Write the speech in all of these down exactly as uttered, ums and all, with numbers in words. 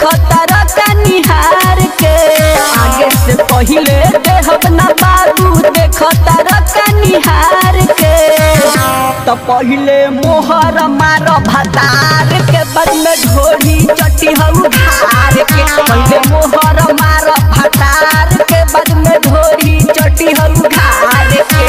देखता रका निहार के आगे से पहिले देहब ना बाबू देखता रका निहार के तो पहिले मोहर मार भतार के बाद में ढोरी चटी हऊ धार के पहिले मोहर मार भतार के बाद में ढोरी चटी हऊ धार के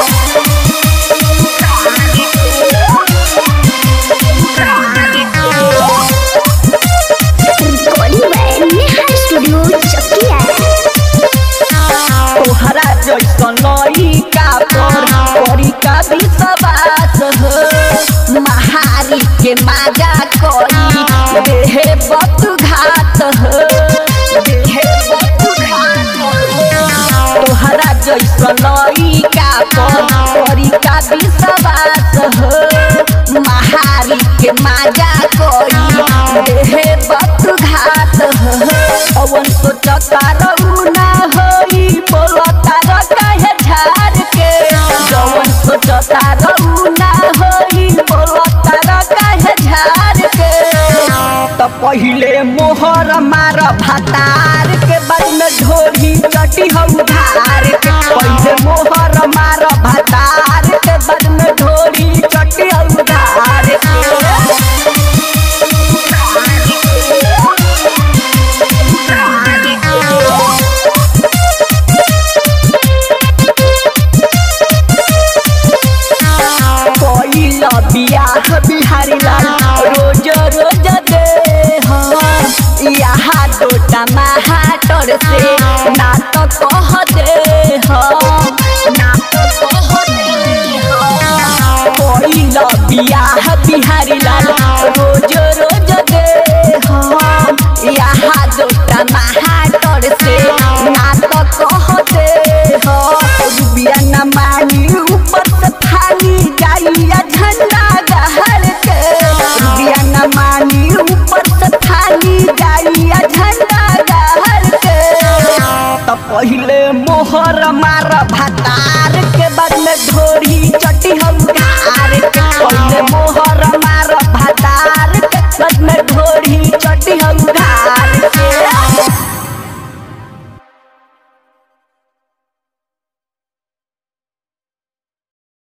तोहरा जैसन लइका पर करी का विश्वास हो महारी के माजा करी देहे बत घात हो देहे बत घात हो तोहरा जैसन लइका पर करी का विश्वास हो महारी के माजा करी देहे बत घात हो अवन सोचता रहू ना होई बोलता रहे झाड़ के जवन सोचता रहू ना होई बोलता रहे झाड़ के तो पहिले मोहर मार भतार के बाद में ढोरी चटी हऊ धार के पहिले मोहर मार भतार के बाद में ढोरी चटी हऊ धार के बियाह बिहारी लाल रोज रोज दे यहाँ दोटा महाटर से ना तो कह दे ना तो कह दे कोइला बियाह बिहारी लाल रोज रोज दे यहाँ दोटा महाटर